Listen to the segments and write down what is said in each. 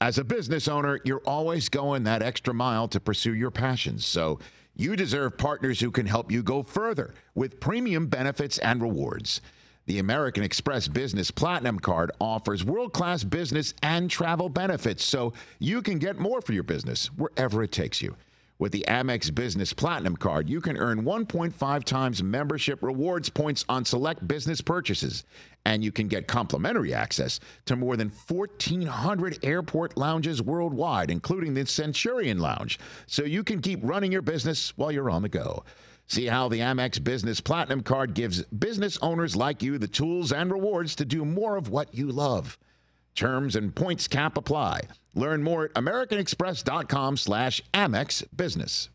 As a business owner, you're always going that extra mile to pursue your passions. So you deserve partners who can help you go further with premium benefits and rewards. The American Express Business Platinum Card offers world-class business and travel benefits so you can get more for your business wherever it takes you. With the Amex Business Platinum Card, you can earn 1.5 times membership rewards points on select business purchases, and you can get complimentary access to more than 1,400 airport lounges worldwide, including the Centurion Lounge, so you can keep running your business while you're on the go. See how the Amex Business Platinum Card gives business owners like you the tools and rewards to do more of what you love. Terms and points cap apply. Learn more at americanexpress.com/Amex Business.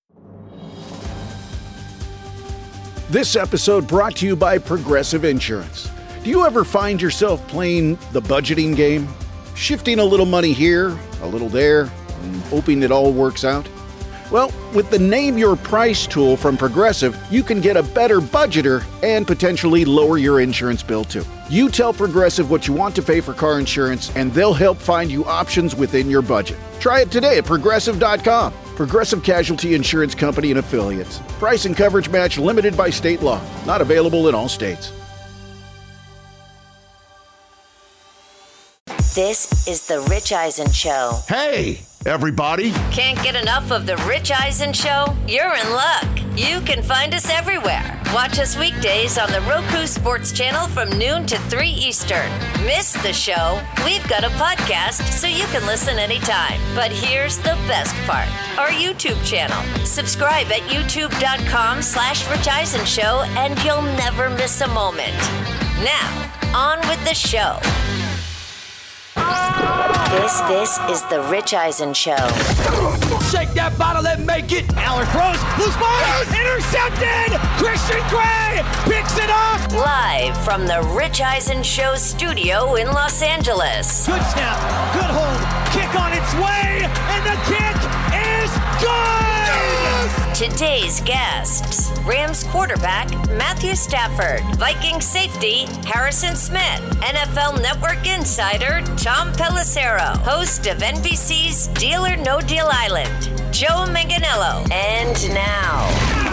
This episode brought to you by Progressive Insurance. Do you ever find yourself playing the budgeting game? Shifting a little money here, a little there, and hoping it all works out? Well, with the Name Your Price tool from Progressive, you can get a better budgeter and potentially lower your insurance bill too. You tell Progressive what you want to pay for car insurance, and they'll help find you options within your budget. Try it today at Progressive.com. Progressive Casualty Insurance Company and Affiliates. Price and coverage match limited by state law. Not available in all states. This is The Rich Eisen Show. Hey, everybody. Can't get enough of The Rich Eisen Show? You're in luck. You can find us everywhere. Watch us weekdays on the Roku Sports Channel from noon to 3 Eastern. Miss the show? We've got a podcast so you can listen anytime. But here's the best part. Our YouTube channel. Subscribe at youtube.com/Rich Eisen Show and you'll never miss a moment. Now, on with the show. This is The Rich Eisen Show. Shake that bottle and make it. Aller throws. Loose ball. Intercepted. Christian Gray picks it off. Live from The Rich Eisen Show studio in Los Angeles. Good snap. Good hold. Kick on its way. And the kick is good. Yes! Today's guests. Rams quarterback Matthew Stafford. Vikings safety Harrison Smith. NFL Network insider Tom Pelissero. Host of NBC's Deal or No Deal Island, Joe Manganiello. And now,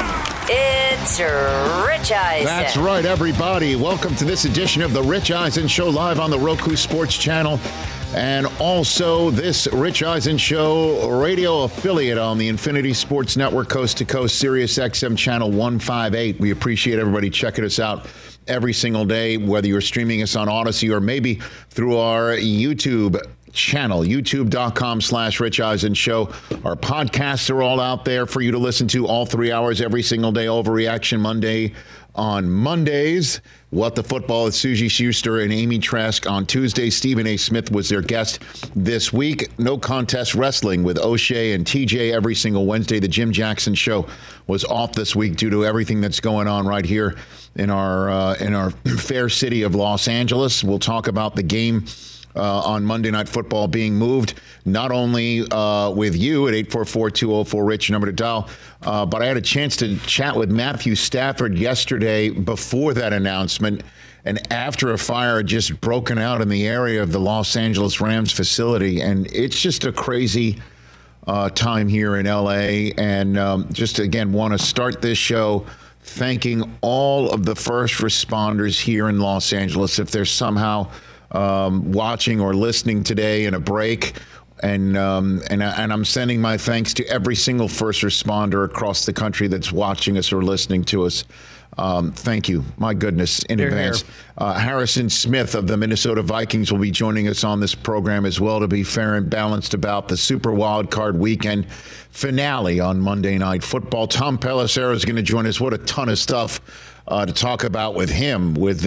it's Rich Eisen. That's right, everybody. Welcome to this edition of The Rich Eisen Show, live on the Roku Sports Channel. And also this Rich Eisen Show radio affiliate on the Infinity Sports Network, coast to coast, Sirius XM channel 158. We appreciate everybody checking us out every single day, whether you're streaming us on Odyssey or maybe through our YouTube channel, youtube.com/Rich Eisen Show. Our podcasts are all out there for you to listen to all 3 hours every single day. Overreaction Monday on Mondays. What the Football with Susie Schuster and Amy Trask on Tuesday. Stephen A. Smith was their guest this week. No Contest Wrestling with O'Shea and TJ every single Wednesday. The Jim Jackson Show was off this week due to everything that's going on right here in our fair city of Los Angeles. We'll talk about the game on Monday Night Football being moved, not only with you at 844-204-RICH, number to dial, but I had a chance to chat with Matthew Stafford yesterday before that announcement and after a fire had just broken out in the area of the Los Angeles Rams facility. And it's just a crazy time here in L.A. And just, again, want to start this show thanking all of the first responders here in Los Angeles. If they're somehow watching or listening today in a break, and I'm sending my thanks to every single first responder across the country that's watching us or listening to us. Thank you. My goodness, in advance. Harrison Smith of the Minnesota Vikings will be joining us on this program as well to be fair and balanced about the Super Wildcard Weekend finale on Monday Night Football. Tom Pelissero is going to join us. What a ton of stuff to talk about with him, with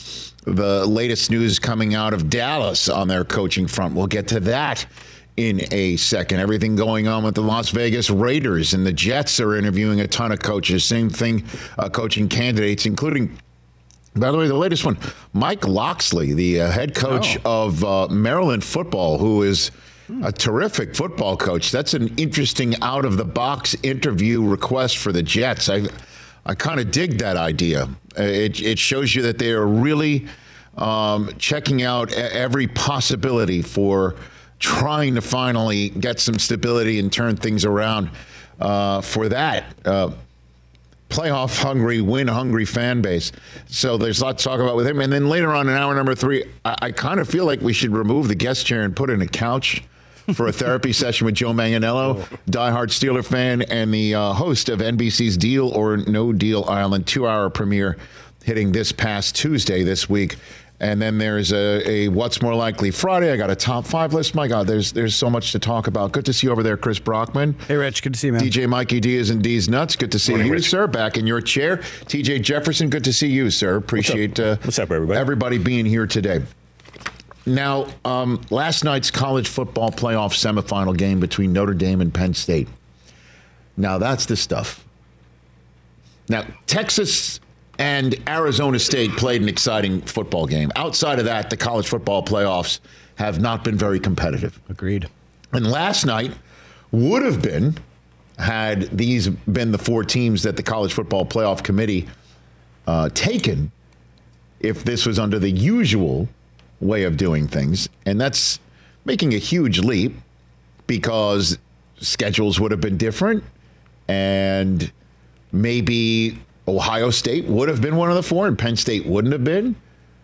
the latest news coming out of Dallas on their coaching front. We'll get to that in a second. Everything going on with the Las Vegas Raiders, and the Jets are interviewing a ton of coaches. Same thing, coaching candidates, including, by the way, the latest one, Mike Locksley, the head coach of Maryland football, who is a terrific football coach. That's an interesting out-of-the-box interview request for the Jets. I kind of dig that idea. It shows you that they are really checking out every possibility for trying to finally get some stability and turn things around for that playoff-hungry, win-hungry fan base. So there's a lot to talk about with him. And then later on in hour number 3, I kind of feel like we should remove the guest chair and put in a couch for a therapy session with Joe Manganiello, diehard Steeler fan, and the host of NBC's Deal or No Deal Island 2-hour premiere hitting this past Tuesday this week. And then there's a What's More Likely Friday. I got a top 5 list. My God, there's so much to talk about. Good to see you over there, Chris Brockman. Hey, Rich. Good to see you, man. DJ Mikey D is in D's Nuts. Good to see you, Rich. Sir, back in your chair. TJ Jefferson, good to see you, sir. Appreciate What's up, everybody? Everybody being here today. Now, last night's college football playoff semifinal game between Notre Dame and Penn State. Now, that's the stuff. Now, Texas and Arizona State played an exciting football game. Outside of that, the college football playoffs have not been very competitive. Agreed. And last night would have been, had these been the 4 teams that the College Football Playoff Committee taken, if this was under the usual way of doing things. And that's making a huge leap because schedules would have been different, and maybe Ohio State would have been one of the 4 and Penn State wouldn't have been.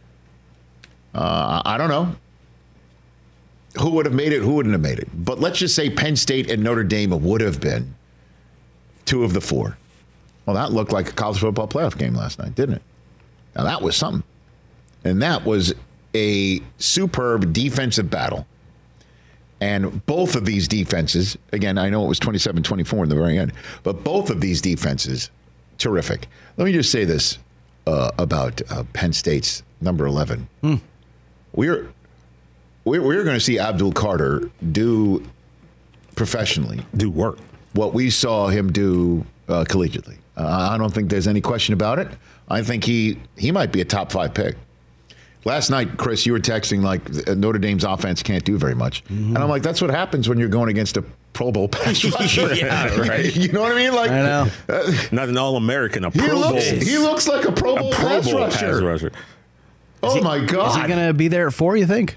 I don't know who would have made it, who wouldn't have made it. But let's just say Penn State and Notre Dame would have been 2 of the 4. Well, that looked like a college football playoff game last night, didn't it? Now, that was something. And that was a superb defensive battle. And both of these defenses, again, I know it was 27-24 in the very end, but both of these defenses, terrific. Let me just say this about Penn State's number 11. We're going to see Abdul Carter do professionally. Do work. What we saw him do collegiately. I don't think there's any question about it. I think he might be a top 5 pick. Last night, Chris, you were texting like Notre Dame's offense can't do very much. And I'm like, that's what happens when you're going against a Pro Bowl pass rusher. Yeah, right. You know what I mean? Like, I know. Not an All-American, a Pro Bowl. He looks like a Pro Bowl pass rusher. Oh, my God. Is he going to be there at 4, you think?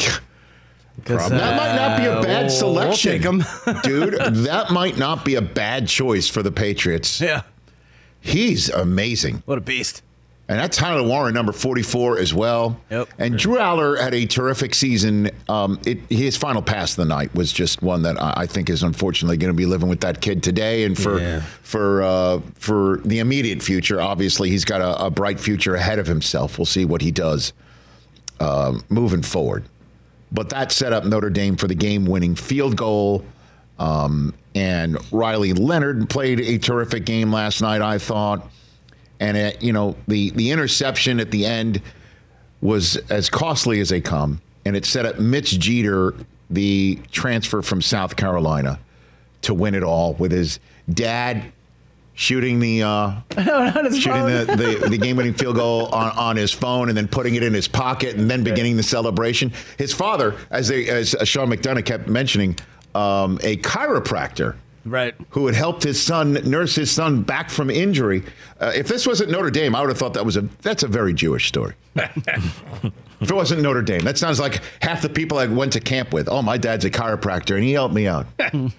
That might not be a bad selection. We'll take him. Dude, that might not be a bad choice for the Patriots. Yeah. He's amazing. What a beast. And that's Tyler Warren, number 44 as well. Yep. And Drew Aller had a terrific season. His final pass of the night was just one that I think is unfortunately going to be living with that kid today. And for the immediate future, obviously, he's got a bright future ahead of himself. We'll see what he does moving forward. But that set up Notre Dame for the game-winning field goal. And Riley Leonard played a terrific game last night, I thought. And, the interception at the end was as costly as they come. And it set up Mitch Jeter, the transfer from South Carolina, to win it all with his dad shooting the game-winning field goal on his phone and then putting it in his pocket and then beginning the celebration. His father, as Sean McDonough kept mentioning, a chiropractor. Right. Who had helped his son nurse his son back from injury. If this wasn't Notre Dame, I would have thought that's a very Jewish story. If it wasn't Notre Dame, that sounds like half the people I went to camp with. Oh, my dad's a chiropractor, and he helped me out.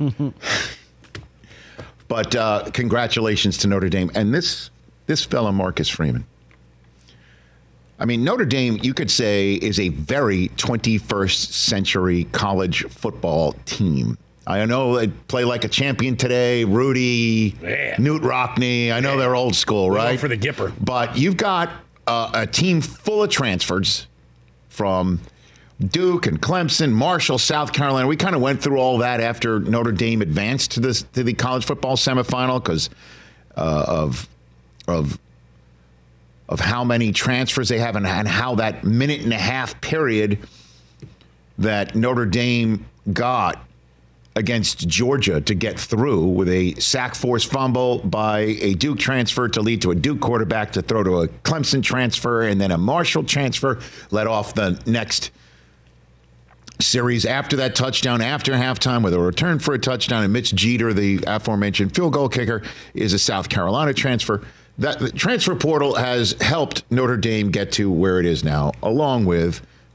But congratulations to Notre Dame. And this fella, Marcus Freeman. I mean, Notre Dame, you could say, is a very 21st century college football team. I know they play like a champion today. Rudy, Newt Rockne. I know they're old school, right? For the Gipper. But you've got a team full of transfers from Duke and Clemson, Marshall, South Carolina. We kind of went through all that after Notre Dame advanced to the college football semifinal because of how many transfers they have and how that minute-and-a-half period that Notre Dame got against Georgia to get through with a sack force fumble by a Duke transfer to lead to a Duke quarterback to throw to a Clemson transfer and then a Marshall transfer led off the next series after that touchdown after halftime with a return for a touchdown. And Mitch Jeter, the aforementioned field goal kicker, is a South Carolina transfer. The transfer portal has helped Notre Dame get to where it is now, along with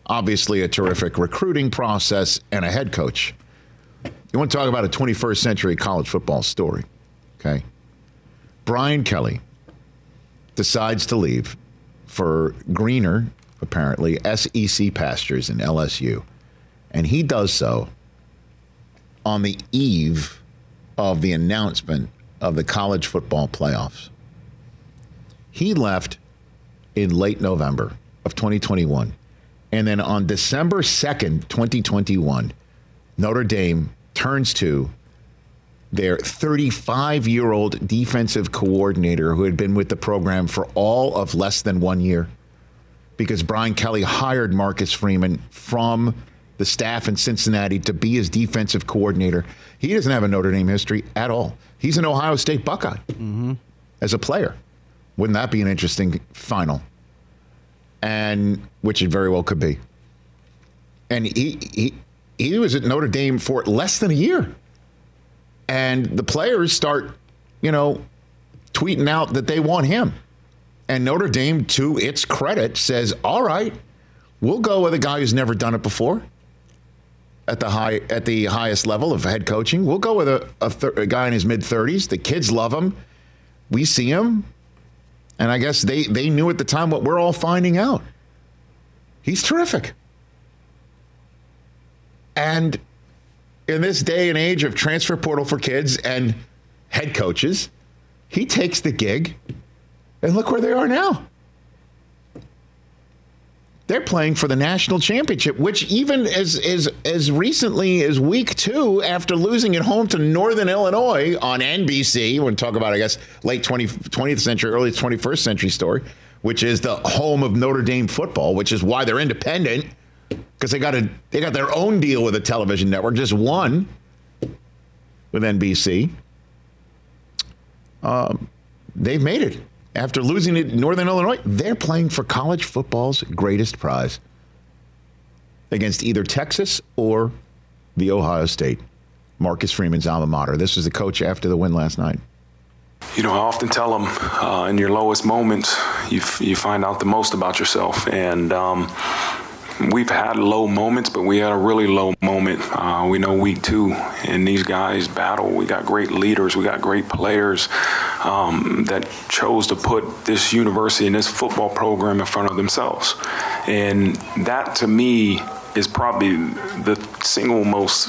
Obviously, a terrific recruiting process and a head coach. You want to talk about a 21st century college football story, okay? Brian Kelly decides to leave for greener, apparently, SEC pastures in LSU. And he does so on the eve of the announcement of the college football playoffs. He left in late November of 2021. And then on December 2nd, 2021, Notre Dame turns to their 35-year-old defensive coordinator who had been with the program for all of less than 1 year, because Brian Kelly hired Marcus Freeman from the staff in Cincinnati to be his defensive coordinator. He doesn't have a Notre Dame history at all. He's an Ohio State Buckeye as a player. Wouldn't that be an interesting final? And which it very well could be. And he was at Notre Dame for less than a year. And the players start, tweeting out that they want him. And Notre Dame, to its credit, says, all right, we'll go with a guy who's never done it before at the highest level of head coaching. We'll go with a guy in his mid-30s. The kids love him. We see him. And I guess they knew at the time what we're all finding out. He's terrific. And in this day and age of transfer portal for kids and head coaches, he takes the gig, and look where they are now. They're playing for the national championship, which even as recently as week 2, after losing at home to Northern Illinois on NBC, we're going to talk about, I guess, late 20th century, early 21st century story, which is the home of Notre Dame football, which is why they're independent, because they got their own deal with a television network, just one with NBC. They've made it. After losing to Northern Illinois, they're playing for college football's greatest prize against either Texas or the Ohio State, Marcus Freeman's alma mater. This was the coach after the win last night. I often tell them in your lowest moments, you find out the most about yourself. And we've had low moments, but we had a really low moment. We know week 2, and these guys battle. We got great leaders. We got great players that chose to put this university and this football program in front of themselves. And that, to me, is probably the single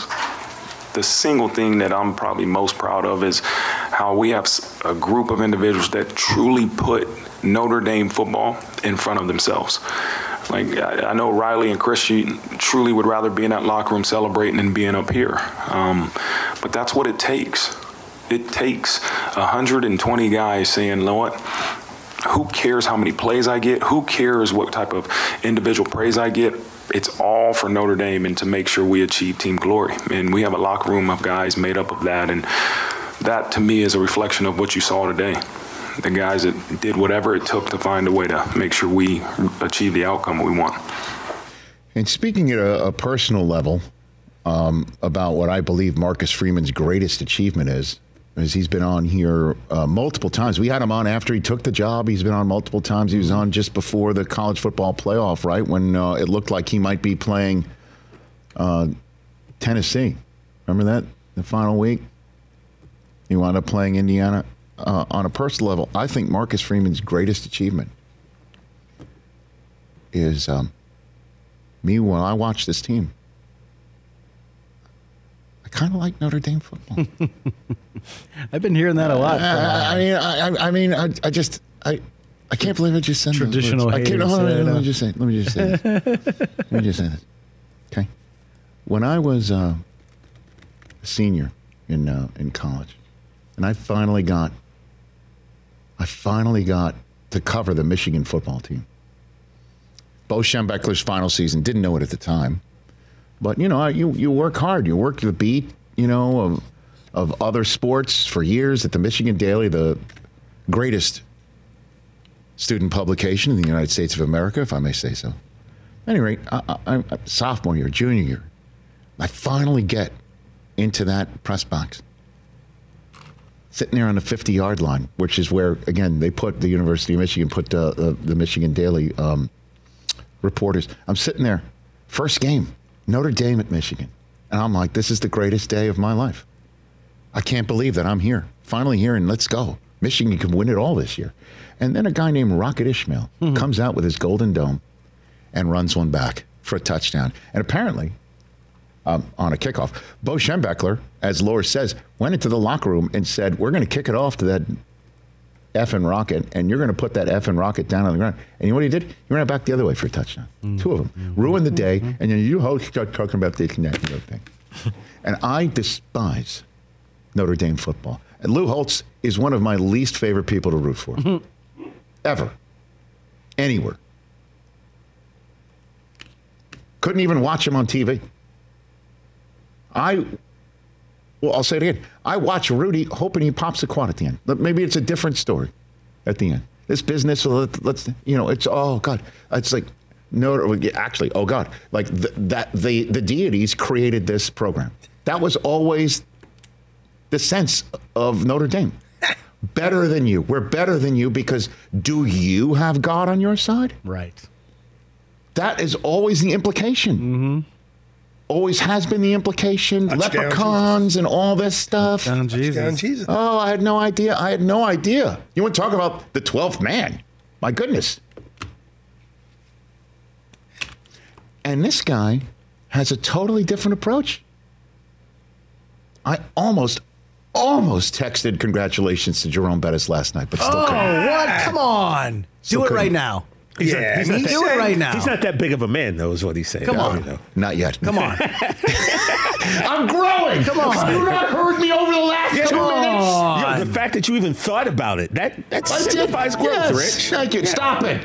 thing that I'm probably most proud of, is how we have a group of individuals that truly put Notre Dame football in front of themselves. Like, I know Riley and Christian truly would rather be in that locker room celebrating than being up here. But that's what it takes. It takes 120 guys saying, you know what, who cares how many plays I get? Who cares what type of individual praise I get? It's all for Notre Dame and to make sure we achieve team glory. And we have a locker room of guys made up of that. And that, to me, is a reflection of what you saw today. The guys that did whatever it took to find a way to make sure we achieve the outcome we want. And speaking at a personal level about what I believe Marcus Freeman's greatest achievement is he's been on here multiple times. We had him on after he took the job. He's been on multiple times. He was on just before the college football playoff, right, when it looked like he might be playing Tennessee. Remember that, the final week? He wound up playing Indiana. On a personal level, I think Marcus Freeman's greatest achievement is me when I watch this team. I kind of like Notre Dame football. I've been hearing that a lot. I can't believe I just said traditional haters. Let me just say this. Okay, when I was a senior in college, and I finally got to cover the Michigan football team. Bo Schembechler's final season, didn't know it at the time. But, you work hard. You work the beat, of other sports for years at the Michigan Daily, the greatest student publication in the United States of America, if I may say so. At any rate, I'm sophomore year, junior year. I finally get into that press box. Sitting there on the 50-yard line, which is where, again, they put the University of Michigan, put the Michigan Daily reporters. I'm sitting there, First game, Notre Dame at Michigan. And I'm like, this is the greatest day of my life. I can't believe that I'm here. Finally here, and let's go. Michigan can win it all this year. And then a guy named Rocket Ishmael comes out with his golden dome and runs one back for a touchdown. And apparently, on a kickoff, Bo Schembechler, as Laura says, went into the locker room and said, we're going to kick it off to that effing rocket, and you're going to put that effing rocket down on the ground. And you know what he did? He ran it back the other way for a touchdown. Two of them. Ruined the day, and then you start talking about this and that thing. And I despise Notre Dame football. And Lou Holtz is one of my least favorite people to root for. Ever. Anywhere. Couldn't even watch him on TV. I'll say it again. I watch Rudy hoping he pops a quad at the end. Maybe it's a different story at the end. This business, it's, oh, God. It's like, no, actually, oh, God. Like, the deities created this program. That was always the sense of Notre Dame. Better than you. We're better than you because do you have God on your side? Right. That is always the implication. Mm-hmm. Always has been the implication. Touchdown Leprechauns Jesus. and all this stuff. Touchdown Jesus. Oh, I had no idea. You want to talk about the 12th man? My goodness. And this guy has a totally different approach. I almost texted congratulations to Jerome Bettis last night, but still couldn't. Oh, what? Come on. Still Do it couldn't. right now. Do it right now. He's not that big of a man, though, is what he's saying. Come on. You know. Not yet. Come on. I'm growing. Come on. You not heard me over the last 2 minutes. Yeah, the fact that you even thought about it, that signifies growth, Yes, Rich. thank you. Stop it.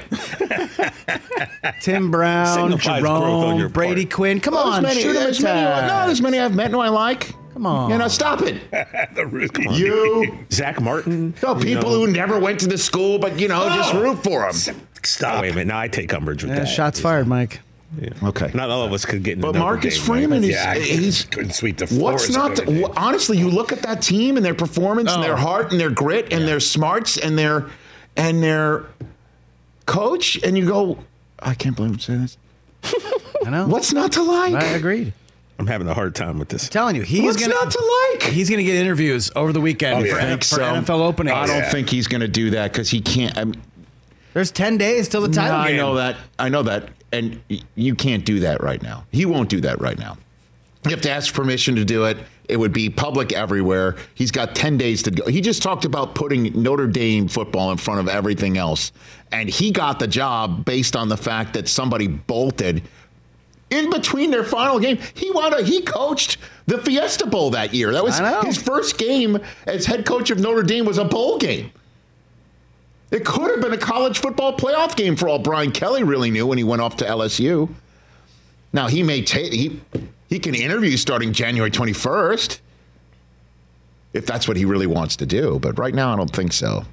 Tim Brown, Signifies growth on your Jerome, Brady part. Quinn. Come on. Shoot him a there's many I've met who I like. Come on. Stop it. Come on. You. Zach Martin. No, people who never went to the school, but, just root for them. Stop. Oh, wait a minute. Now I take umbrage with that. Shots fired, Mike. Yeah. Okay. Not all of us could get into But Notre Marcus Dame, Freeman, right? he's couldn't sweep the floor. what's not to, honestly, you look at that team and their performance and their heart and their grit and their smarts and their coach, and you go, I can't believe I'm saying this. I know. What's not to like? I agreed. I'm having a hard time with this. I'm telling you, What's not to like? He's going to get interviews over the weekend for NFL openings. I don't think he's going to do that because he can't. There's 10 days till the title game. I know that. And you can't do that right now. He won't do that right now. You have to ask permission to do it. It would be public everywhere. He's got 10 days to go. He just talked about putting Notre Dame football in front of everything else. And he got the job based on the fact that somebody bolted in between their final game. He coached the Fiesta Bowl that year. That was his first game as head coach of Notre Dame was a bowl game. It could have been a college football playoff game for all Brian Kelly really knew when he went off to LSU. Now, he may he can interview starting January 21st if that's what he really wants to do. But right now, I don't think so.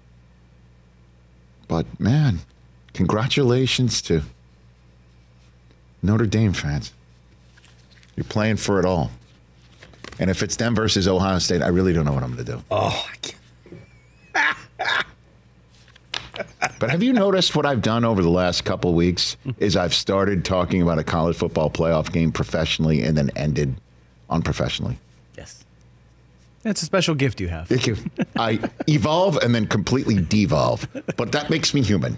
But, man, congratulations to Notre Dame fans. You're playing for it all. And if it's them versus Ohio State, I really don't know what I'm going to do. Oh, I can't. But have you noticed what I've done over the last couple of weeks is I've started talking about a college football playoff game professionally and then ended unprofessionally. Yes. That's a special gift you have. Thank you. I evolve and then completely devolve, but that makes me human.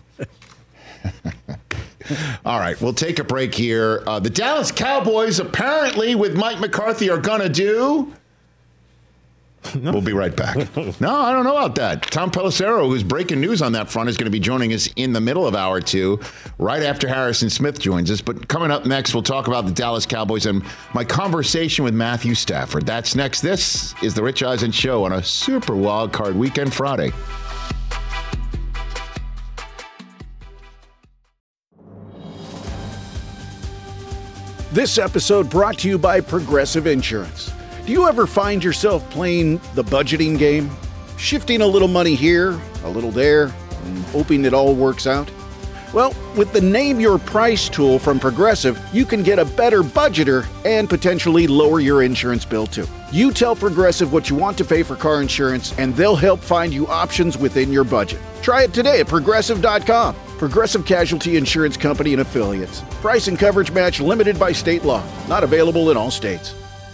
All right, we'll take a break here. The Dallas Cowboys apparently with Mike McCarthy are going to do... We'll be right back. No, I don't know about that. Tom Pelissero, who's breaking news on that front, is going to be joining us in the middle of hour two, right after Harrison Smith joins us. But coming up next, we'll talk about the Dallas Cowboys and my conversation with Matthew Stafford. That's next. This is the Rich Eisen Show on a super wild card weekend Friday. This episode brought to you by Progressive Insurance. Do you ever find yourself playing the budgeting game? Shifting a little money here, a little there, and hoping it all works out? Well, with the Name Your Price tool from Progressive, you can get a better budgeter and potentially lower your insurance bill too. You tell Progressive what you want to pay for car insurance, and they'll help find you options within your budget. Try it today at Progressive.com. Progressive Casualty Insurance Company and Affiliates. Price and coverage match limited by state law. Not available in all states.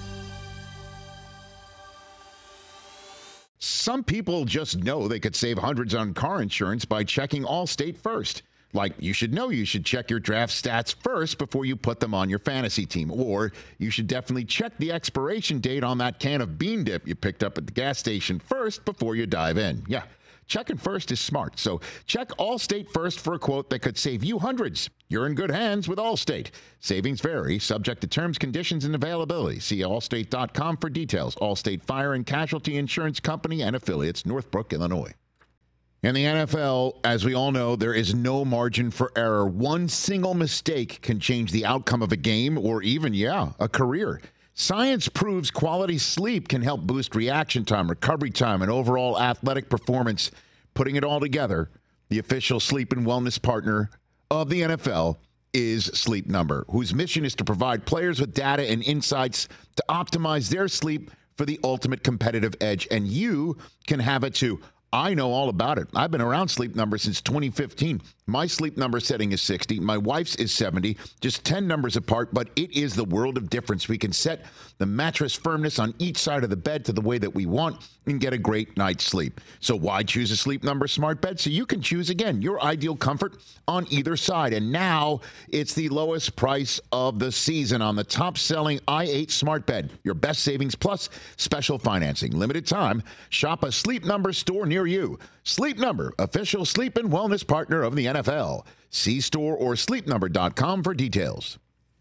Some people just know they could save hundreds on car insurance by checking Allstate first. Like, you should know you should check your draft stats first before you put them on your fantasy team. Or you should definitely check the expiration date on that can of bean dip you picked up at the gas station first before you dive in. Yeah, checking first is smart. So check Allstate first for a quote that could save you hundreds. You're in good hands with Allstate. Savings vary, subject to terms, conditions, and availability. See allstate.com for details. Allstate Fire and Casualty Insurance Company and Affiliates, Northbrook, Illinois. In the NFL, as we all know, there is no margin for error. One single mistake can change the outcome of a game or even, a career. Science proves quality sleep can help boost reaction time, recovery time, and overall athletic performance. Putting it all together, the official sleep and wellness partner of the NFL is Sleep Number, whose mission is to provide players with data and insights to optimize their sleep for the ultimate competitive edge. And you can have it too. I know all about it. I've been around Sleep Number since 2015. My Sleep Number setting is 60. My wife's is 70. Just 10 numbers apart, but it is the world of difference. We can set the mattress firmness on each side of the bed to the way that we want and get a great night's sleep. So why choose a Sleep Number smart bed? So you can choose, again, your ideal comfort on either side. And now it's the lowest price of the season on the top-selling i8 smart bed. Your best savings plus special financing. Limited time. Shop a Sleep Number store near you. Sleep Number, official sleep and wellness partner of the NFL. See store or sleepnumber.com for details.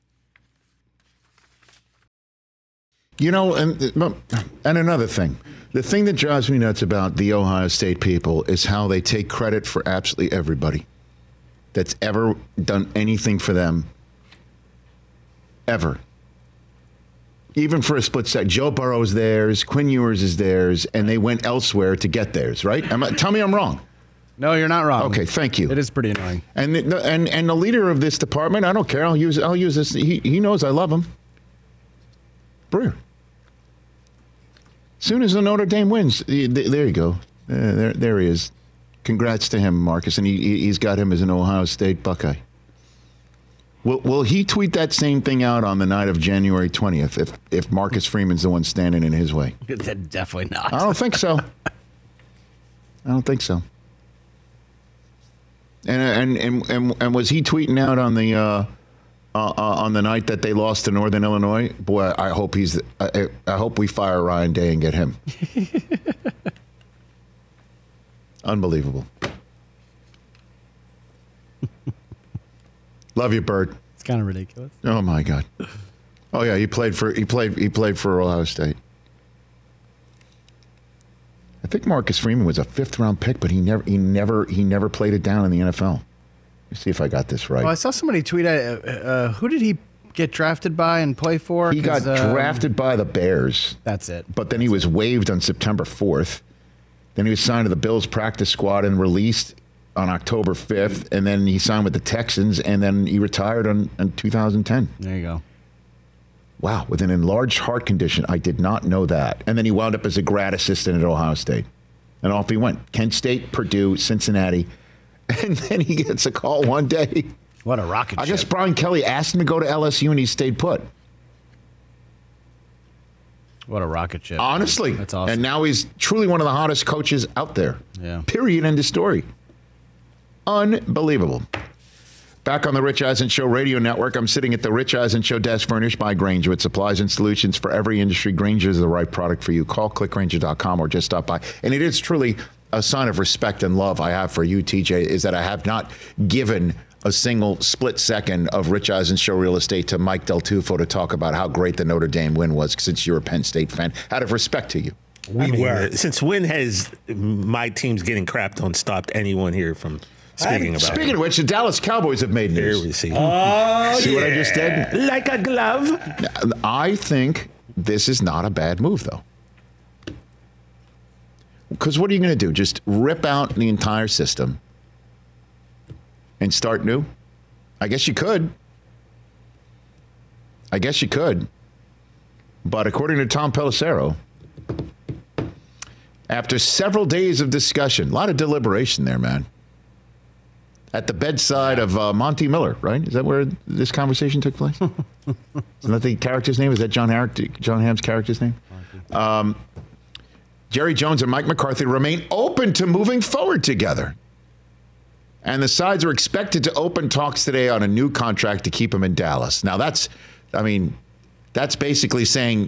You know, and another thing. The thing that drives me nuts about the Ohio State people is how they take credit for absolutely everybody that's ever done anything for them, ever. Even for a split second. Joe Burrow's theirs, Quinn Ewers is theirs, and they went elsewhere to get theirs, right? Tell me I'm wrong. No, you're not wrong. Okay, thank you. It is pretty annoying. And the leader of this department, I don't care. I'll use this. He knows I love him. Brewer. As soon as the Notre Dame wins, there you go. There he is. Congrats to him, Marcus, and he's got him as an Ohio State Buckeye. Will he tweet that same thing out on the night of January 20th if Marcus Freeman's the one standing in his way? Definitely not. I don't think so. And was he tweeting out on the night that they lost to Northern Illinois? Boy, I hope I hope we fire Ryan Day and get him. Unbelievable. Love you, Bird. It's kind of ridiculous. Oh my God. Oh yeah, he played for Ohio State. I think Marcus Freeman was a 5th round pick, but he never played it down in the NFL. Let me see if I got this right. Well, I saw somebody tweet at who did he get drafted by and play for? He got drafted by the Bears. That's it. But then he was waived on September 4th. Then he was signed to the Bills practice squad and released on October 5th, and then he signed with the Texans, and then he retired in 2010. There you go. Wow, with an enlarged heart condition. I did not know that. And then he wound up as a grad assistant at Ohio State. And off he went. Kent State, Purdue, Cincinnati. And then he gets a call one day. What a rocket ship. I guess Brian Kelly asked him to go to LSU, and he stayed put. What a rocket ship. Honestly. That's awesome. And now he's truly one of the hottest coaches out there. Yeah. Period. End of story. Unbelievable. Back on the Rich Eisen Show radio network, I'm sitting at the Rich Eisen Show desk furnished by Grainger with supplies and solutions for every industry. Grainger is the right product for you. Call clickgrainger.com or just stop by. And it is truly a sign of respect and love I have for you, TJ, is that I have not given a single split second of Rich Eisen Show real estate to Mike Del Tufo to talk about how great the Notre Dame win was, since you're a Penn State fan, out of respect to you. Since when has my team's getting crapped on stopped anyone here from speaking about it? Speaking of which, the Dallas Cowboys have made news. Here we see. See what I just did? Like a glove. I think this is not a bad move, though. Because what are you going to do? Just rip out the entire system and start new? I guess you could. But according to Tom Pelissero, after several days of discussion, a lot of deliberation there, man. at the bedside of Monty Miller, right? Is that where this conversation took place? Isn't that the character's name? Is that John Hamm's character's name? Jerry Jones and Mike McCarthy remain open to moving forward together. And the sides are expected to open talks today on a new contract to keep him in Dallas. Now, that's basically saying,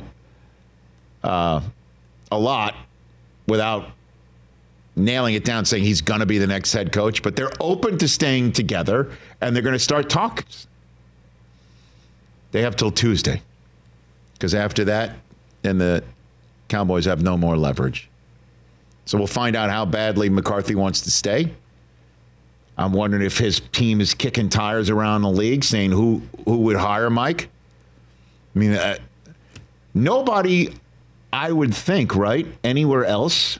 a lot without nailing it down, saying he's going to be the next head coach. But they're open to staying together, and they're going to start talks. They have till Tuesday, because after that, then the Cowboys have no more leverage. So we'll find out how badly McCarthy wants to stay. I'm wondering if his team is kicking tires around the league, saying who would hire Mike. I mean, nobody, I would think, right, anywhere else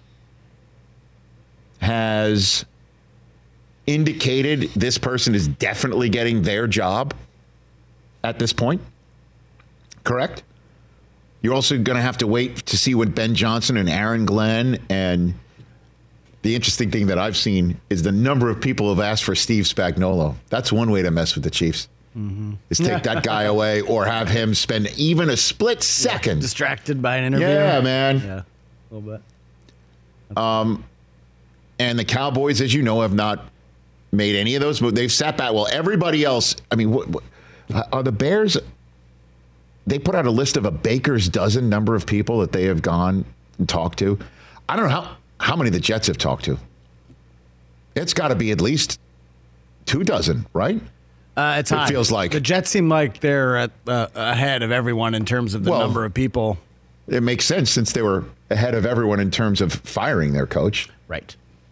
has indicated this person is definitely getting their job at this point. Correct? You're also going to have to wait to see what Ben Johnson and Aaron Glenn, and the interesting thing that I've seen is the number of people who have asked for Steve Spagnuolo. That's one way to mess with the Chiefs. Is take that guy away or have him spend even a split second. Distracted by an interview. Yeah, man. Yeah, a little bit. And the Cowboys, as you know, have not made any of those moves. They've sat back. Well, everybody else, I mean, what are the Bears? They put out a list of a baker's dozen number of people that they have gone and talked to. I don't know how many the Jets have talked to. It's got to be at least 24, right? It's high. It feels like. The Jets seem like they're ahead of everyone in terms of the number of people. It makes sense since they were ahead of everyone in terms of firing their coach. Right.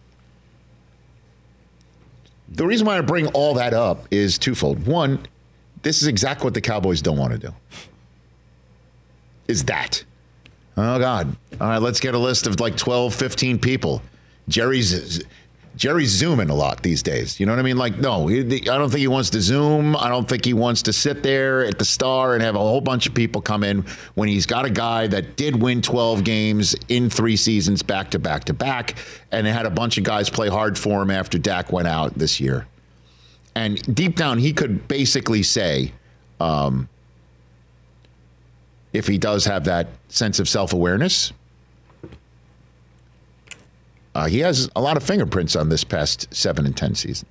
The reason why I bring all that up is twofold. One, this is exactly what the Cowboys don't want to do. Is that. Oh, God. All right, let's get a list of like 12, 15 people. Jerry's zooming a lot these days. You know what I mean? Like, no, I don't think he wants to Zoom. I don't think he wants to sit there at the Star and have a whole bunch of people come in when he's got a guy that did win 12 games in 3 seasons back to back to back, and had a bunch of guys play hard for him after Dak went out this year. And deep down, he could basically say, if he does have that sense of self-awareness, he has a lot of fingerprints on this past 7 and 10 season.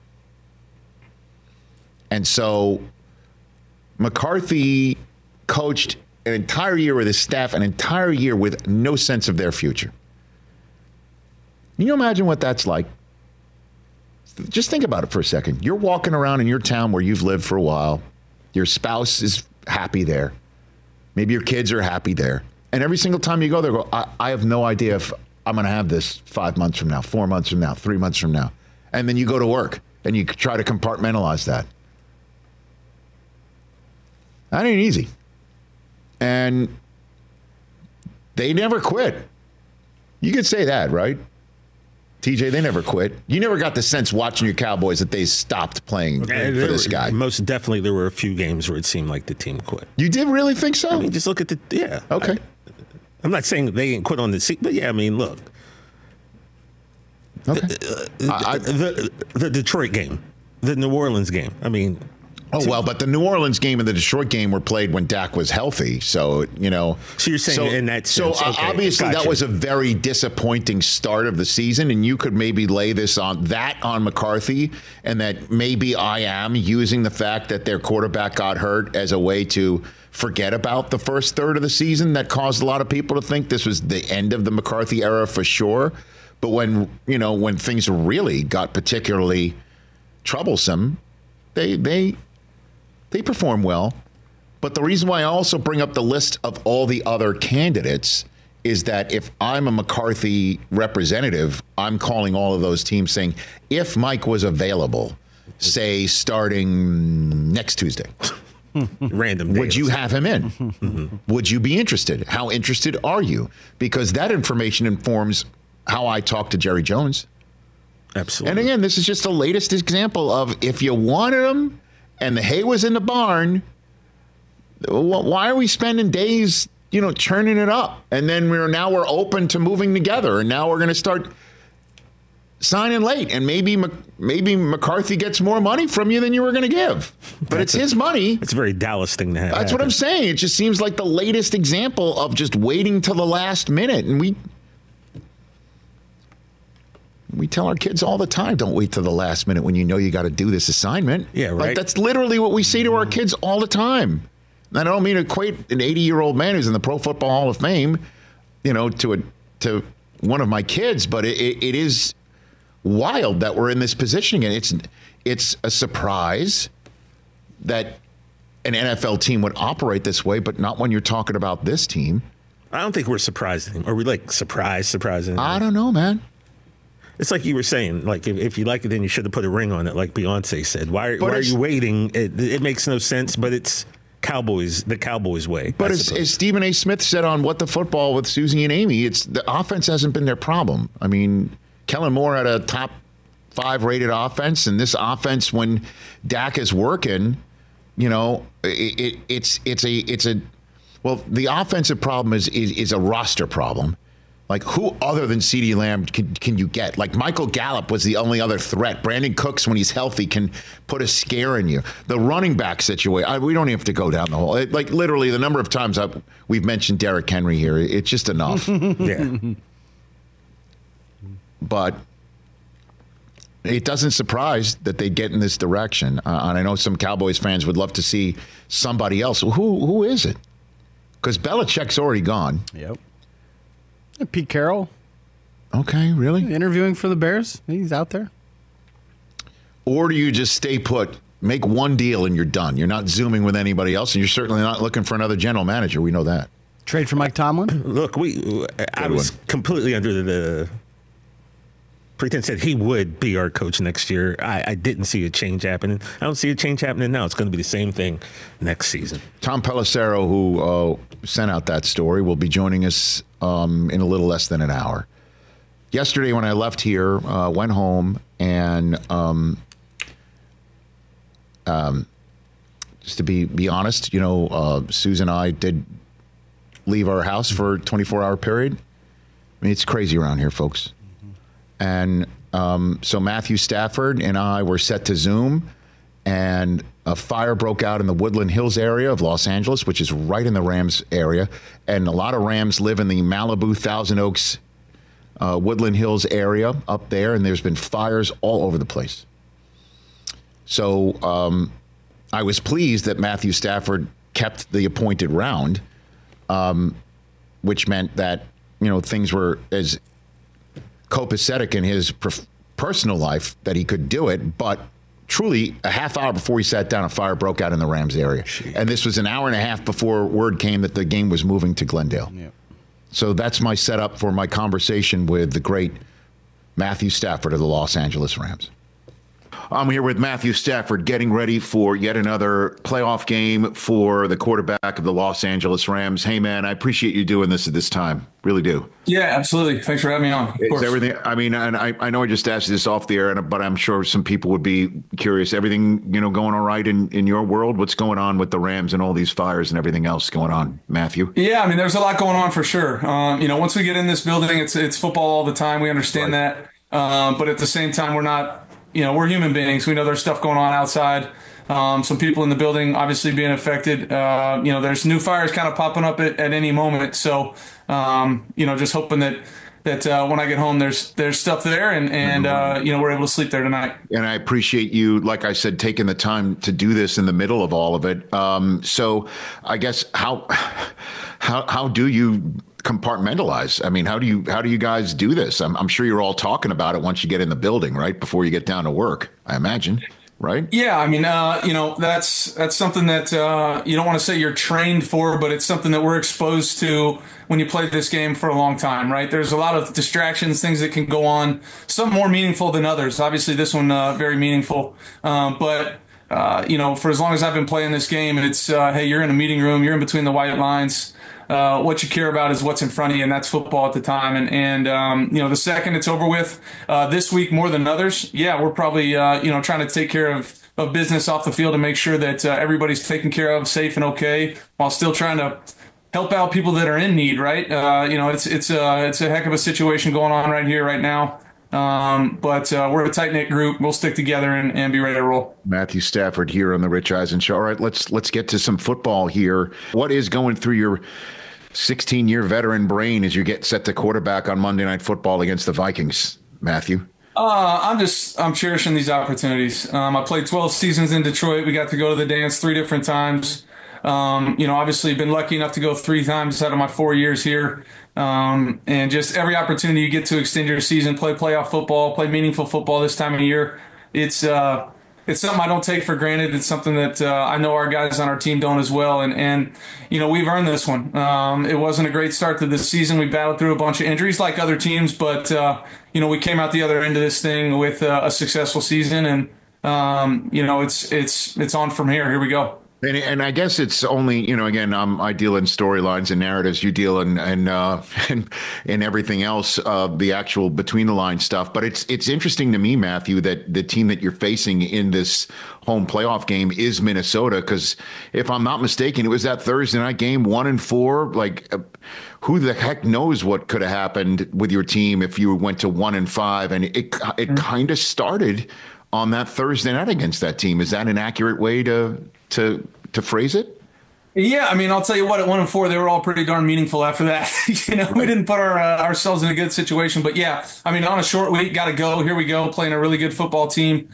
And so McCarthy coached an entire year with his staff, an entire year with no sense of their future. Can you imagine what that's like? Just think about it for a second. You're walking around in your town where you've lived for a while. Your spouse is happy there. Maybe your kids are happy there. And every single time you go there, I have no idea if I'm going to have this 5 months from now, 4 months from now, 3 months from now. And then you go to work and you try to compartmentalize that. That ain't easy. And they never quit. You could say that, right? TJ, they never quit. You never got the sense watching your Cowboys that they stopped playing for this guy. Most definitely, there were a few games where it seemed like the team quit. You did really think so? I mean, just look at yeah. Okay. I'm not saying they ain't quit on the seat, but yeah, I mean, look. Okay. The Detroit game, the New Orleans game. I mean. Oh, well, but the New Orleans game and the Detroit game were played when Dak was healthy. So, you know. So you're saying in that sense. So okay, obviously gotcha. that was a very disappointing start of the season, and you could maybe lay this on McCarthy, and that maybe I am using the fact that their quarterback got hurt as a way to forget about the first third of the season that caused a lot of people to think this was the end of the McCarthy era for sure. But when things really got particularly troublesome, they perform well. But the reason why I also bring up the list of all the other candidates is that if I'm a McCarthy representative, I'm calling all of those teams saying, if Mike was available, say starting next Tuesday, random days, would you have him in? Would you be interested? How interested are you? Because that information informs how I talk to Jerry Jones. Absolutely. And again, this is just the latest example of if you wanted him and the hay was in the barn, why are we spending days, churning it up? And then we're open to moving together. And now we're going to start signing late, and maybe McCarthy gets more money from you than you were going to give. But it's his money. It's a very Dallas thing to have. That's what I'm saying. It just seems like the latest example of just waiting till the last minute. And we tell our kids all the time, don't wait till the last minute when you know you got to do this assignment. Yeah, right. Like, that's literally what we say to our kids all the time. And I don't mean to equate an 80-year-old man who's in the Pro Football Hall of Fame, to one of my kids, but it is wild that we're in this position again. It's a surprise that an NFL team would operate this way, but not when you're talking about this team. I don't think we're surprised anymore. Are we like surprised anymore? I don't know, man. It's like you were saying, like, if you like it, then you should have put a ring on it, like Beyonce said. Why are you waiting? It makes no sense, but it's the Cowboys way. But as Stephen A. Smith said on What the Football with Susie and Amy, the offense hasn't been their problem. I mean, Kellen Moore had a top 5 rated offense, and this offense, when Dak is working, it's a the offensive problem is a roster problem. Like, who other than CeeDee Lamb can you get? Like, Michael Gallup was the only other threat. Brandon Cooks, when he's healthy, can put a scare in you. The running back situation, we don't even have to go down the whole. Like, literally, the number of times we've mentioned Derrick Henry here, it's just enough. Yeah. But it doesn't surprise that they get in this direction. And I know some Cowboys fans would love to see somebody else. Who is it? Because Belichick's already gone. Yep. Pete Carroll. Okay, really? Interviewing for the Bears. He's out there. Or do you just stay put, make one deal and you're done? You're not zooming with anybody else, and you're certainly not looking for another general manager. We know that. Trade for Mike Tomlin? Look, I was completely under the pretense that he would be our coach next year. I didn't see a change happening. I don't see a change happening now. It's going to be the same thing next season. Tom Pelissero, who sent out that story, will be joining us in a little less than an hour. Yesterday when I left here, went home, and just to be honest, Susan and I did leave our house for a 24-hour period. I mean, it's crazy around here, folks. And so Matthew Stafford and I were set to Zoom, and a fire broke out in the Woodland Hills area of Los Angeles, which is right in the Rams area. And a lot of Rams live in the Malibu, Thousand Oaks, Woodland Hills area up there, and there's been fires all over the place. So I was pleased that Matthew Stafford kept the appointed round, which meant that, things were as copacetic in his personal life that he could do it, but truly a half hour before he sat down, a fire broke out in the Rams area. Jeez. And this was an hour and a half before word came that the game was moving to Glendale. Yep. So that's my setup for my conversation with the great Matthew Stafford of the Los Angeles Rams. I'm here with Matthew Stafford getting ready for yet another playoff game for the quarterback of the Los Angeles Rams. Hey, man, I appreciate you doing this at this time. Really do. Yeah, absolutely. Thanks for having me on. Of course. Everything, I mean, and I know I just asked you this off the air, but I'm sure some people would be curious. Everything, going all right in your world? What's going on with the Rams and all these fires and everything else going on, Matthew? Yeah, I mean, there's a lot going on for sure. Once we get in this building, it's football all the time. We understand that. But at the same time, we're not, we're human beings. We know there's stuff going on outside. Some people in the building obviously being affected. There's new fires kind of popping up at any moment. So, just hoping that when I get home, there's stuff there and we're able to sleep there tonight. And I appreciate you, like I said, taking the time to do this in the middle of all of it. So I guess how do you compartmentalize? I mean, how do you guys do this? I'm sure you're all talking about it once you get in the building, right? Before you get down to work, I imagine. Right? Yeah, I mean, that's something that you don't want to say you're trained for, but it's something that we're exposed to when you play this game for a long time, right? There's a lot of distractions, things that can go on, some more meaningful than others. Obviously, this one very meaningful, but for as long as I've been playing this game, it's hey, you're in a meeting room, you're in between the white lines. What you care about is what's in front of you, and that's football at the time. And the second it's over with, this week more than others, yeah, we're probably trying to take care of business off the field and make sure that everybody's taken care of, safe and okay, while still trying to help out people that are in need. Right? It's a heck of a situation going on right here, right now. But we're a tight-knit group. We'll stick together and be ready to roll. Matthew Stafford here on the Rich Eisen Show. All right, let's get to some football here. What is going through your 16-year veteran brain as you get set to quarterback on Monday Night Football against the Vikings, Matthew? I'm cherishing these opportunities. I played 12 seasons in Detroit. We got to go to the dance 3 different times. Obviously been lucky enough to go 3 times out of my 4 years here. And just every opportunity you get to extend your season, play playoff football, play meaningful football this time of year. It's something I don't take for granted. It's something that I know our guys on our team don't as well. And we've earned this one. It wasn't a great start to this season. We battled through a bunch of injuries like other teams, but we came out the other end of this thing with a successful season. And it's on from here. Here we go. And I guess it's only, again, I deal in storylines and narratives. You deal in everything else, the actual between the line stuff. But it's interesting to me, Matthew, that the team that you're facing in this home playoff game is Minnesota. Because if I'm not mistaken, it was that Thursday night game, 1-4. Like, who the heck knows what could have happened with your team if you went to 1-5? And it kind of started on that Thursday night against that team. Is that an accurate way to phrase it? Yeah, I'll tell you what, at 1-4, they were all pretty darn meaningful after that. We didn't put ourselves in a good situation, but yeah, on a short week, got to go. Here we go, playing a really good football team.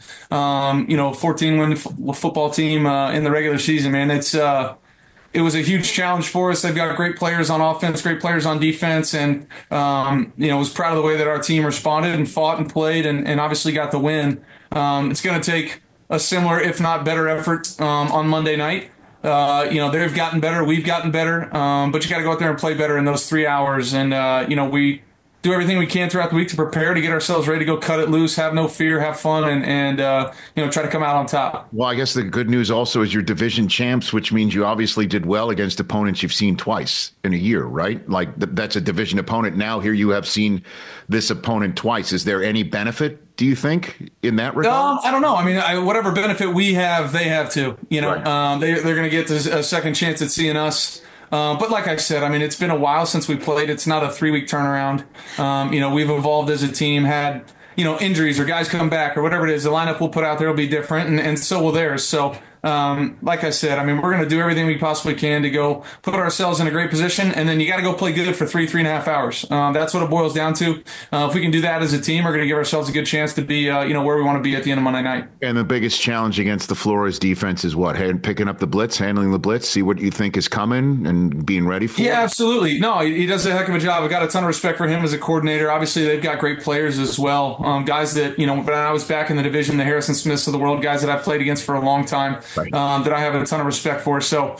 14-win football team in the regular season, man. It was a huge challenge for us. They've got great players on offense, great players on defense, and was proud of the way that our team responded and fought and played, and obviously got the win. It's going to take a similar, if not better, effort on Monday night. They've gotten better, we've gotten better, but you got to go out there and play better in those 3 hours. And we do everything we can throughout the week to prepare to get ourselves ready to go cut it loose, have no fear, have fun, and try to come out on top. Well, I guess the good news also is you're division champs, which means you obviously did well against opponents you've seen twice in a year, right? Like that's a division opponent. Now here you have seen this opponent twice. Is there any benefit, do you think, in that regard? I don't know. Whatever benefit we have, they have too. Right. They're going to get a second chance at seeing us. But like I said, it's been a while since we played. It's not a 3-week turnaround. We've evolved as a team, had, injuries or guys come back or whatever it is. The lineup we'll put out there will be different, and so will theirs. So, like I said, we're going to do everything we possibly can to go put ourselves in a great position, and then you got to go play good for 3.5 hours. That's what it boils down to. If we can do that as a team, we're going to give ourselves a good chance to be, where we want to be at the end of Monday night. And the biggest challenge against the Flores defense is what? Picking up the blitz, handling the blitz, see what you think is coming, and being ready for it? Yeah, absolutely. No, he does a heck of a job. I've got a ton of respect for him as a coordinator. Obviously, they've got great players as well. Guys that, when I was back in the division, the Harrison Smiths of the world, guys that I've played against for a long time, right. That I have a ton of respect for. So,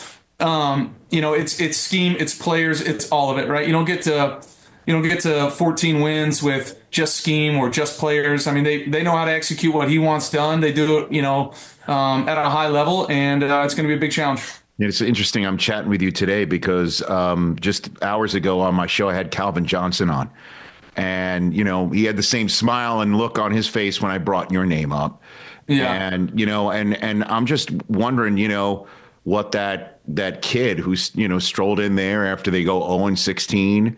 it's scheme, it's players, it's all of it, right? You don't get to 14 wins with just scheme or just players. They know how to execute what he wants done. They do it, at a high level, and it's going to be a big challenge. It's interesting. I'm chatting with you today because just hours ago on my show, I had Calvin Johnson on. And, he had the same smile and look on his face when I brought your name up. Yeah. And, and I'm just wondering, what that kid who's, strolled in there after they go 0-16,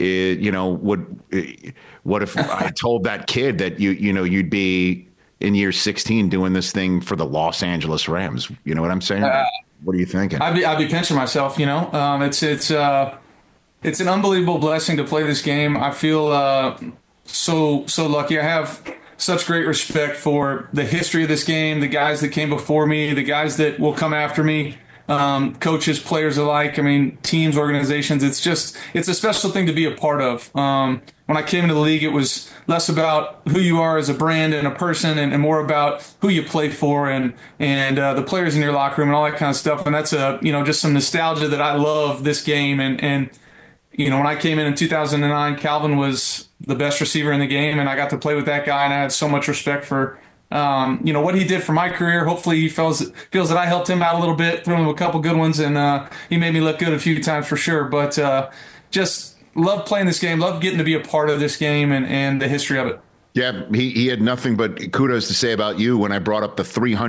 what if I told that kid that you'd be in year 16 doing this thing for the Los Angeles Rams? You know what I'm saying? What are you thinking? I'd be pinching myself, it's an unbelievable blessing to play this game. I feel so lucky. I have such great respect for the history of this game, the guys that came before me, the guys that will come after me, coaches, players alike. Teams, organizations. It's a special thing to be a part of. When I came into the league, it was less about who you are as a brand and a person, and more about who you play for and the players in your locker room and all that kind of stuff. And that's just some nostalgia that I love this game. And when I came in 2009, Calvin was the best receiver in the game, and I got to play with that guy, and I had so much respect for, what he did for my career. Hopefully he feels that I helped him out a little bit, threw him a couple good ones, and he made me look good a few times for sure. But just love playing this game, love getting to be a part of this game and the history of it. Yeah, he had nothing but kudos to say about you when I brought up the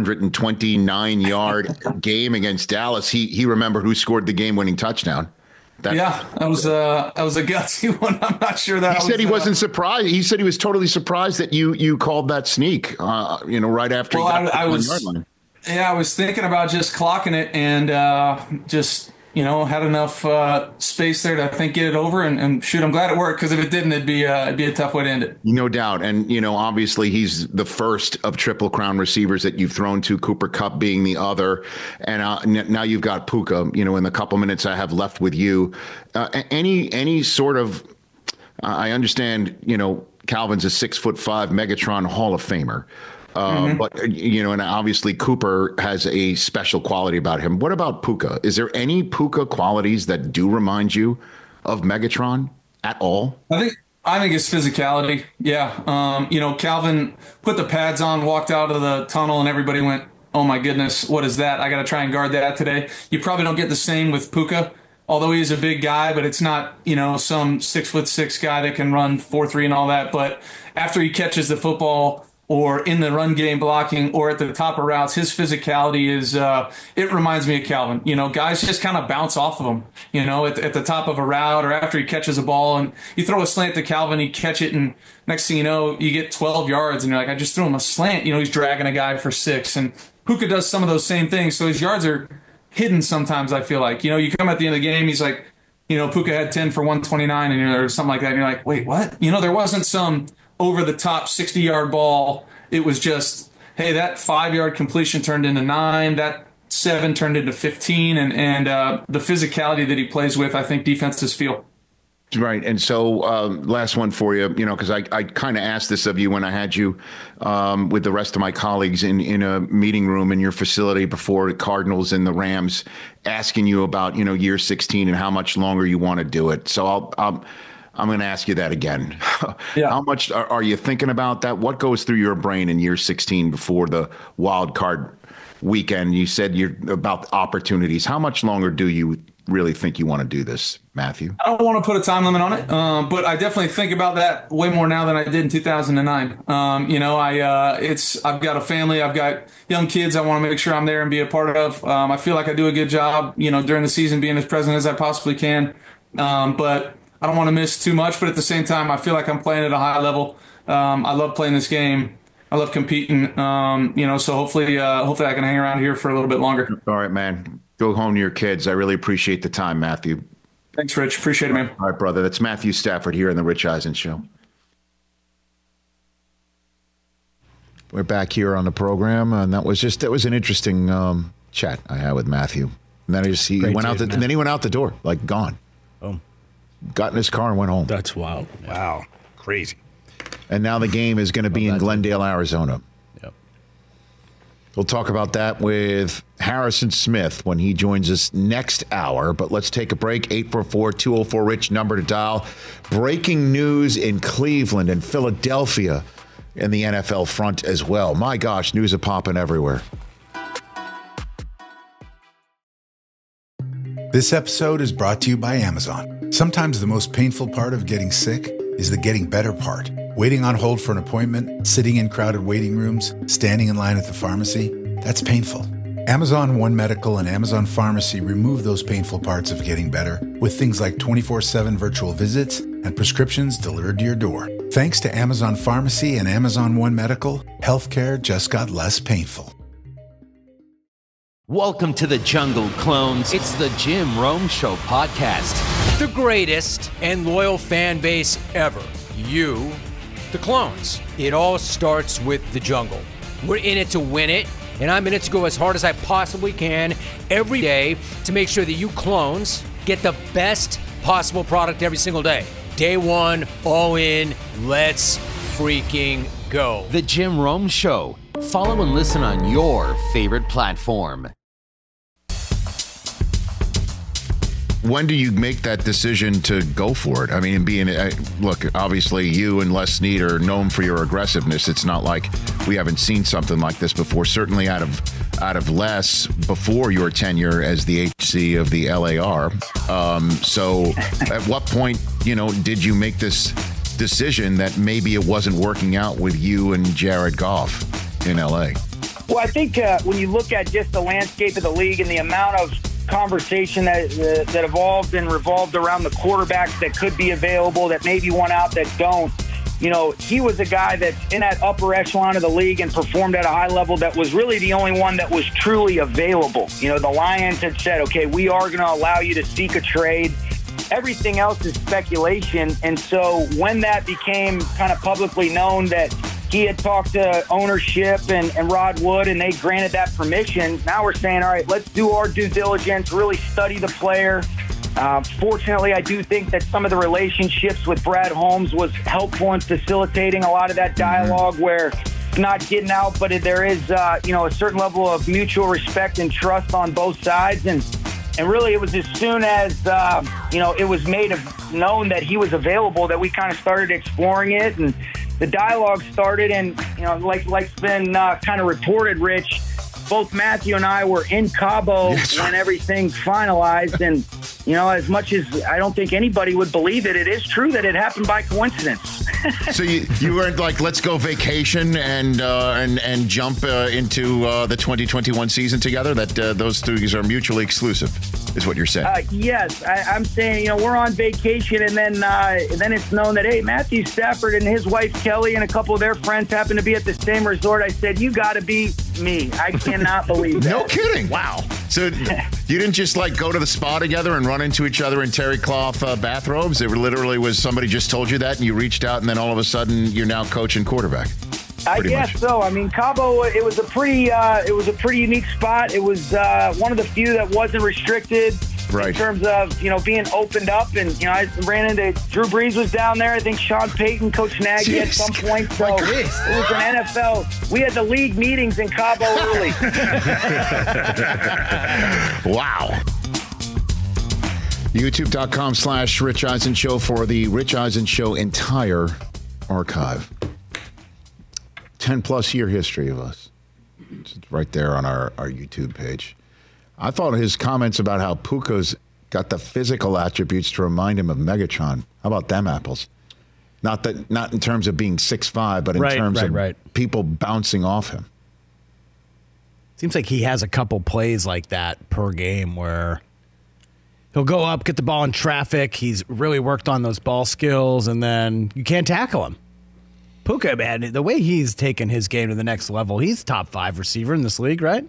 329-yard game against Dallas. He remembered who scored the game-winning touchdown. That was a gutsy one. I'm not sure that he said he wasn't surprised. He said he was totally surprised that you called that sneak. Right after. Well, I was thinking about just clocking it and just had enough space there to, I think, get it over and shoot. I'm glad it worked, because if it didn't, it'd be a tough way to end it. No doubt. And, obviously he's the first of Triple Crown receivers that you've thrown to, Cooper Kupp being the other. And now you've got Puka, in the couple minutes I have left with you. Any sort of, I understand, Calvin's a 6'5" Megatron Hall of Famer. But, and obviously Cooper has a special quality about him. What about Puka? Is there any Puka qualities that do remind you of Megatron at all? I think it's physicality. Yeah. Calvin put the pads on, walked out of the tunnel, and everybody went, "Oh my goodness, what is that? I got to try and guard that today." You probably don't get the same with Puka, although he's a big guy, but it's not, some 6'6" guy that can run 4.3 and all that. But after he catches the football, or in the run game blocking, or at the top of routes, his physicality is, it reminds me of Calvin. Guys just kind of bounce off of him, at the top of a route, or after he catches a ball, and you throw a slant to Calvin, he catch it, and next thing you know, you get 12 yards, and you're like, I just threw him a slant. He's dragging a guy for 6, and Puka does some of those same things, so his yards are hidden sometimes, I feel like. You come at the end of the game, he's like, Puka had 10 for 129, or something like that, and you're like, wait, what? There wasn't some over-the-top 60-yard ball. It was just, hey, that 5-yard completion turned into 9, that 7 turned into 15, and the physicality that he plays with, I think defenses feel. Right. And so last one for you, because I kind of asked this of you when I had you with the rest of my colleagues in a meeting room in your facility before the Cardinals and the Rams, asking you about, year 16 and how much longer you want to do it. So I'm going to ask you that again. Yeah. How much are you thinking about that? What goes through your brain in year 16 before the wild card weekend? You said you're about opportunities. How much longer do you really think you want to do this, Matthew? I don't want to put a time limit on it, but I definitely think about that way more now than I did in 2009. I've got a family, I've got young kids I want to make sure I'm there and be a part of. I feel like I do a good job, during the season being as present as I possibly can. But I don't want to miss too much, but at the same time, I feel like I'm playing at a high level. I love playing this game. I love competing. So hopefully I can hang around here for a little bit longer. All right, man. Go home to your kids. I really appreciate the time, Matthew. Thanks, Rich. Appreciate it, man. All right, brother. That's Matthew Stafford here on the Rich Eisen Show. We're back here on the program, and that was an interesting chat I had with Matthew. And then he went out the door, like gone. Oh. Got in his car and went home. That's wild. Wow. Crazy. And now the game is going to be in Glendale, Arizona. Yep. We'll talk about that with Harrison Smith when he joins us next hour. But let's take a break. 844-204-RICH, number to dial. Breaking news in Cleveland and Philadelphia in the NFL front as well. My gosh, news is popping everywhere. This episode is brought to you by Amazon. Sometimes the most painful part of getting sick is the getting better part. Waiting on hold for an appointment, sitting in crowded waiting rooms, standing in line at the pharmacy, that's painful. Amazon One Medical and Amazon Pharmacy remove those painful parts of getting better with things like 24/7 virtual visits and prescriptions delivered to your door. Thanks to Amazon Pharmacy and Amazon One Medical, healthcare just got less painful. Welcome to the jungle, clones. It's the Jim Rome Show podcast. The greatest and loyal fan base ever. You, the clones. It all starts with the jungle. We're in it to win it, and I'm in it to go as hard as I possibly can every day to make sure that you clones get the best possible product every single day. Day one, all in, let's freaking go. The Jim Rome Show. Follow and listen on your favorite platform. When do you make that decision to go for it? I mean, look, obviously you and Les Snead are known for your aggressiveness. It's not like we haven't seen something like this before, certainly out of Les before your tenure as the HC of the LAR. So at what point, did you make this decision that maybe it wasn't working out with you and Jared Goff in LA? Well, I think when you look at just the landscape of the league and the amount of conversation that evolved and revolved around the quarterbacks that could be available, that maybe won out, that don't. You know, he was a guy that's in that upper echelon of the league and performed at a high level that was really the only one that was truly available. You know, the Lions had said, okay, we are going to allow you to seek a trade. Everything else is speculation. And so when that became kind of publicly known that he had talked to ownership and Rod Wood and they granted that permission, now we're saying, all right, let's do our due diligence, really study the player. Fortunately, I do think that some of the relationships with Brad Holmes was helpful in facilitating a lot of that dialogue where it's not getting out, but there is, a certain level of mutual respect and trust on both sides. And really, it was as soon as, it was made known that he was available that we kind of started exploring it. And the dialogue started. And, like's been kind of reported, Rich, both Matthew and I were in Cabo when everything finalized. And, as much as I don't think anybody would believe it, it is true that it happened by coincidence. So you weren't like, let's go vacation and jump into the 2021 season together? That those things are mutually exclusive, is what you're saying? Yes, I'm saying we're on vacation, and then it's known that Matthew Stafford and his wife Kelly and a couple of their friends happen to be at the same resort. I said, you got to be me. I cannot believe that. No kidding. Wow. So you didn't just go to the spa together and run into each other in terry cloth bathrobes? It literally was somebody just told you that and you reached out and then all of a sudden you're now coach and quarterback. I guess so. I mean, Cabo, it was a pretty unique spot. It was one of the few that wasn't restricted in terms of, being opened up. And, I ran into Drew Brees was down there. I think Sean Payton, Coach Nagy at some point. So it was an NFL. We had the league meetings in Cabo early. Wow. YouTube.com/Rich Eisen Show for the Rich Eisen Show entire archive. 10-plus year history of us. It's right there on our YouTube page. I thought his comments about how Puka's got the physical attributes to remind him of Megatron. How about them apples? Not in terms of being 6'5", but in terms of people bouncing off him. Seems like he has a couple plays like that per game where he'll go up, get the ball in traffic. He's really worked on those ball skills, and then you can't tackle him. Puka, man, the way he's taken his game to the next level, he's top 5 receiver in this league, right?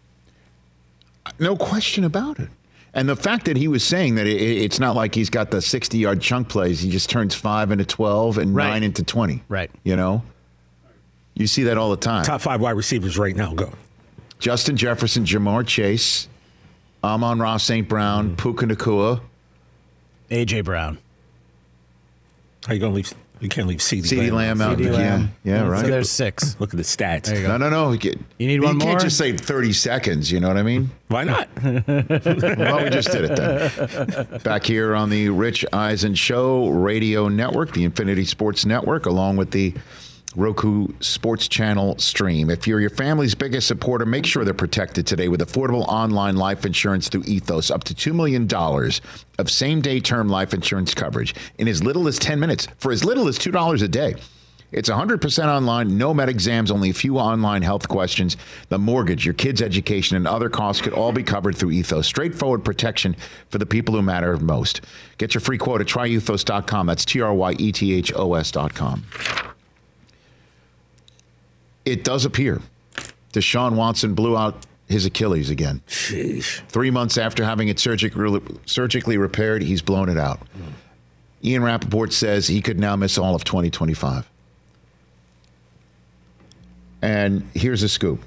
No question about it. And the fact that he was saying that it's not like he's got the 60-yard chunk plays. He just turns 5 into 12 and 9 into 20. Right. You see that all the time. Top 5 wide receivers right now. Go. Justin Jefferson, Jamar Chase, Amon-Ra St. Brown, Puka Nacua. A.J. Brown. How you going to leave? You can't leave CeeDee Lamb out. Yeah, right. So there's 6. Look at the stats. There you go. No. You need one more? You can't just say 30 seconds, you know what I mean? Why not? Well, we just did it then. Back here on the Rich Eisen Show Radio Network, the Infinity Sports Network, along with the Roku Sports Channel stream. If you're your family's biggest supporter, make sure they're protected today with affordable online life insurance through Ethos. Up to $2 million of same-day term life insurance coverage in as little as 10 minutes for as little as $2 a day. It's 100% online, no med exams, only a few online health questions. The mortgage, your kids' education, and other costs could all be covered through Ethos. Straightforward protection for the people who matter most. Get your free quote at tryethos.com. That's TRYETHOS.com. It does appear Deshaun Watson blew out his Achilles again. Sheesh. 3 months after having it surgically repaired, he's blown it out. Ian Rappaport says he could now miss all of 2025. And here's a scoop.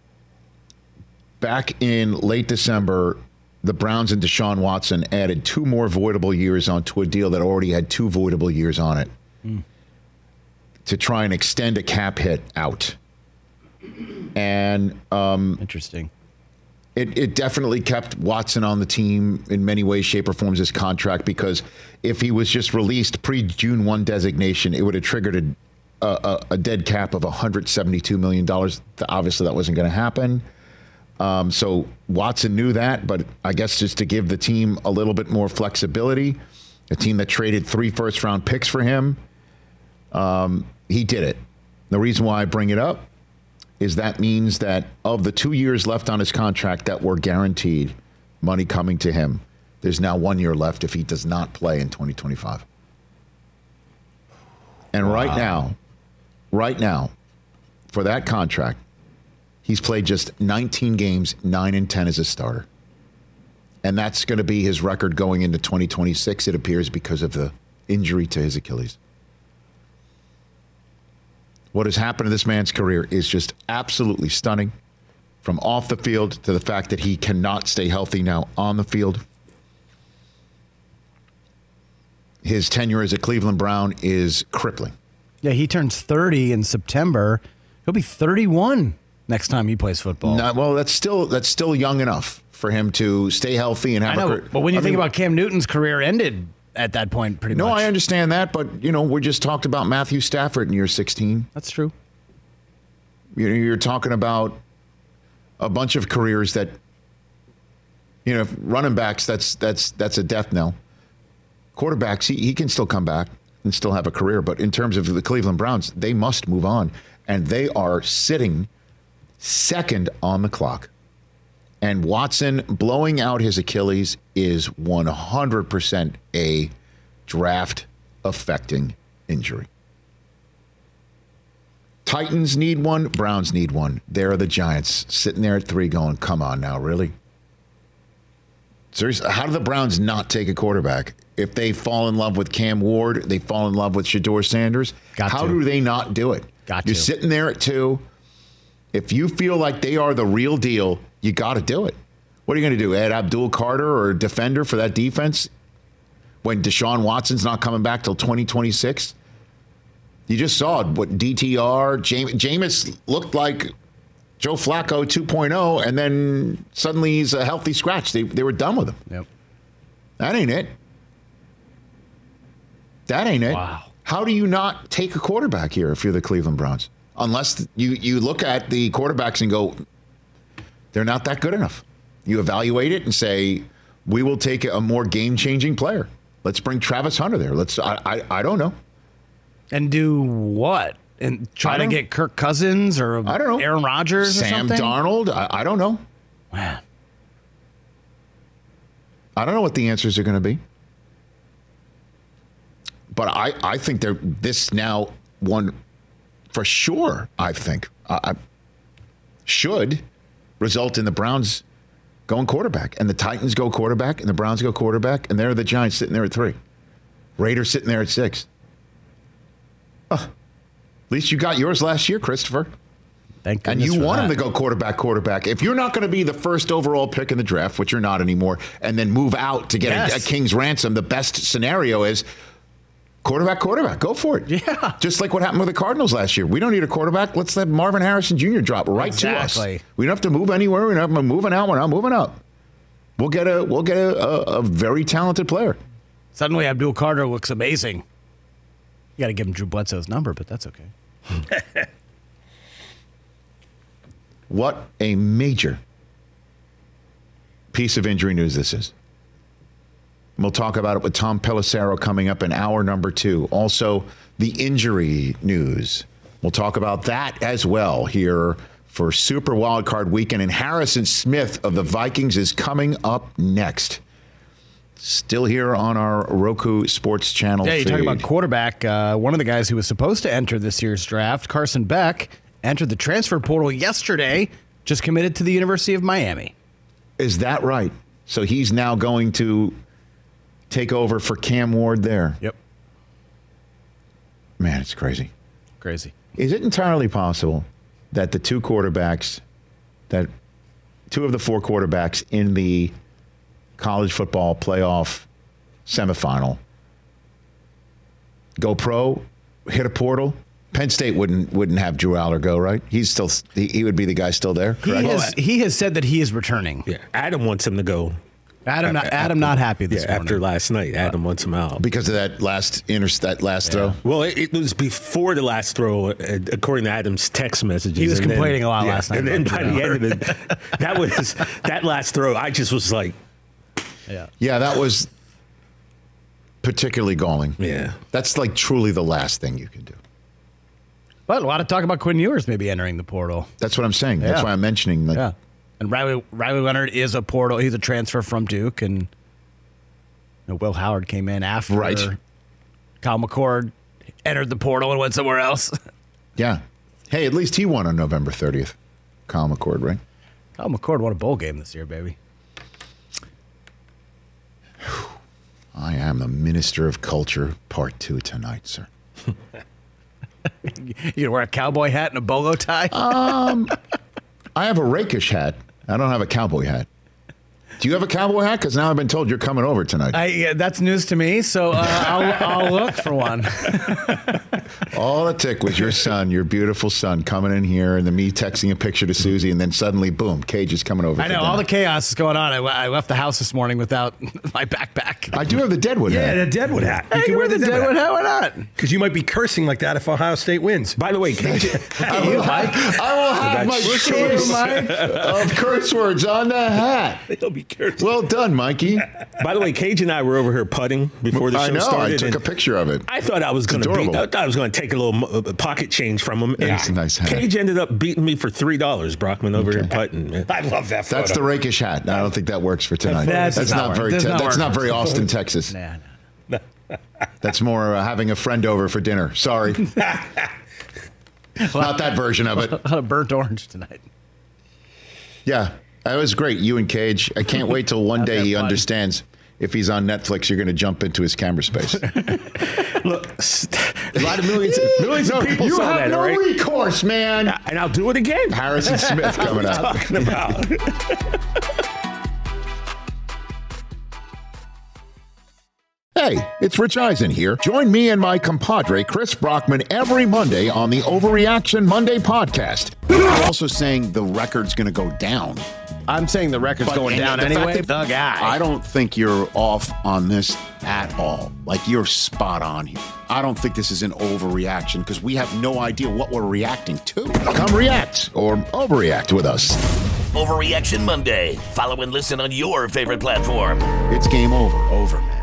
Back in late December, the Browns and Deshaun Watson added 2 more voidable years onto a deal that already had 2 voidable years on it to try and extend a cap hit out. And interesting. It definitely kept Watson on the team in many ways, shape, or forms, his contract, because if he was just released pre-June 1 designation, it would have triggered a dead cap of $172 million. Obviously, that wasn't going to happen. So Watson knew that, but I guess just to give the team a little bit more flexibility, a team that traded 3 first-round picks for him, he did it. The reason why I bring it up is that means that of the 2 years left on his contract that were guaranteed, money coming to him. There's now 1 year left if he does not play in 2025. And right now, for that contract, he's played just 19 games, 9-10 as a starter. And that's going to be his record going into 2026, it appears, because of the injury to his Achilles. What has happened to this man's career is just absolutely stunning. From off the field to the fact that he cannot stay healthy now on the field. His tenure as a Cleveland Brown is crippling. Yeah, he turns 30 in September. He'll be 31 next time he plays football. Well, that's still young enough for him to stay healthy and have a career. But when you think about Cam Newton's career ended at that point pretty much. No, I understand that, but we just talked about Matthew Stafford in year 16. That's true. You're talking about a bunch of careers that, running backs, that's a death knell. Quarterbacks, he can still come back and still have a career. But in terms of the Cleveland Browns, they must move on. And they are sitting second on the clock. And Watson blowing out his Achilles is 100% a draft-affecting injury. Titans need one. Browns need one. There are the Giants sitting there at 3 going, come on now, really? Seriously, how do the Browns not take a quarterback? If they fall in love with Cam Ward, they fall in love with Shedeur Sanders, how do they not do it? You're sitting there at 2. If you feel like they are the real deal, you got to do it. What are you going to do, add Abdul Carter or a defender for that defense when Deshaun Watson's not coming back till 2026? You just saw what DTR, Jameis looked like Joe Flacco 2.0, and then suddenly he's a healthy scratch. They were done with him. Yep. That ain't it. That ain't it. Wow. How do you not take a quarterback here if you're the Cleveland Browns? Unless you look at the quarterbacks and go, they're not that good enough. You evaluate it and say, we will take a more game-changing player. Let's bring Travis Hunter there. I don't know. And do what? And try to get Kirk Cousins or I don't know. Aaron Rodgers or Sam something? Darnold? I don't know. Man. I don't know what the answers are going to be. But I think they're this now one for sure, I think, should result in the Browns going quarterback. And the Titans go quarterback, and the Browns go quarterback, and they're the Giants sitting there at 3. Raiders sitting there at 6. At least you got yours last year, Christopher. Thank and goodness you for want that. him to go quarterback. If you're not going to be the first overall pick in the draft, which you're not anymore, and then move out to get a king's ransom, the best scenario is quarterback. Go for it. Yeah. Just like what happened with the Cardinals last year. We don't need a quarterback. Let's let Marvin Harrison Jr. drop right to us. We don't have to move anywhere. We're not moving out. We're not moving up. We'll get a very talented player. Suddenly, Abdul Carter looks amazing. You got to give him Drew Bledsoe's number, but that's okay. What a major piece of injury news this is. We'll talk about it with Tom Pelissero coming up in hour number 2. Also, the injury news. We'll talk about that as well here for Super Wildcard Weekend. And Harrison Smith of the Vikings is coming up next. Still here on our Roku Sports Channel Yeah, you feed. talk about quarterback. One of the guys who was supposed to enter this year's draft, Carson Beck, entered the transfer portal yesterday, just committed to the University of Miami. Is that right? So he's now going to take over for Cam Ward there. Yep. Man, it's crazy. Crazy. Is it entirely possible that the 2 quarterbacks, that 2 of the 4 quarterbacks in the college football playoff semifinal go pro, hit a portal? Penn State wouldn't have Drew Aller go, right? He would be the guy still there, correct? He has said that he is returning. Yeah, Adam wants him to go. Adam not happy this morning. After last night, Adam wants him out because of that last throw. Well, it was before the last throw, according to Adam's text messages. He was complaining a lot last night. And then by the end of it, that last throw, I just was like, yeah, that was particularly galling. Yeah, that's like truly the last thing you can do. But a lot of talk about Quinn Ewers maybe entering the portal. That's what I'm saying. That's why I'm mentioning that. Yeah. And Riley Leonard is a portal. He's a transfer from Duke, and Will Howard came in after. Right. Kyle McCord entered the portal and went somewhere else. Yeah. Hey, at least he won on November 30th. Kyle McCord, right? Kyle McCord won a bowl game this year, baby. I am the Minister of Culture, Part 2 tonight, sir. You gonna wear a cowboy hat and a bolo tie? I have a rakish hat. I don't have a cowboy hat. Do you have a cowboy hat? Because now I've been told you're coming over tonight. Yeah, that's news to me, so I'll look for one. All it took was your son, your beautiful son, coming in here, and then me texting a picture to Susie, and then suddenly, boom, Cage is coming over. I know, all the chaos is going on. I left the house this morning without my backpack. I do have the Deadwood hat. Yeah, the Deadwood hat. You can wear the Deadwood hat. Why not? Because you might be cursing like that if Ohio State wins. By the way, Cage, I will have my choice of curse words on the hat. He'll be cursing. Well done, Mikey. By the way, Cage and I were over here putting before the show started. I took a picture of it. I thought I was going to take a little pocket change from him. It's a nice hat. Cage ended up beating me for $3, Brockman, over here putting. Man. I love that photo. That's the rakish hat. I don't think that works for tonight. That's not very Austin, Texas. Nah. That's more having a friend over for dinner. Sorry. Not that version of it. A burnt orange tonight. Yeah, that was great. You and Cage. I can't wait till one day he understands. If he's on Netflix, you're going to jump into his camera space. Look, a lot of millions of people you saw have that, no right? recourse, man. And I'll do it again. Harrison Smith coming up. Talking about. Hey, it's Rich Eisen here. Join me and my compadre, Chris Brockman, every Monday on the Overreaction Monday podcast. I'm also saying the record's going to go down. I'm saying the record's going down anyway. The guy. I don't think you're off on this at all. Like, you're spot on here. I don't think this is an overreaction because we have no idea what we're reacting to. Come react or overreact with us. Overreaction Monday. Follow and listen on your favorite platform. It's game over. Over, man.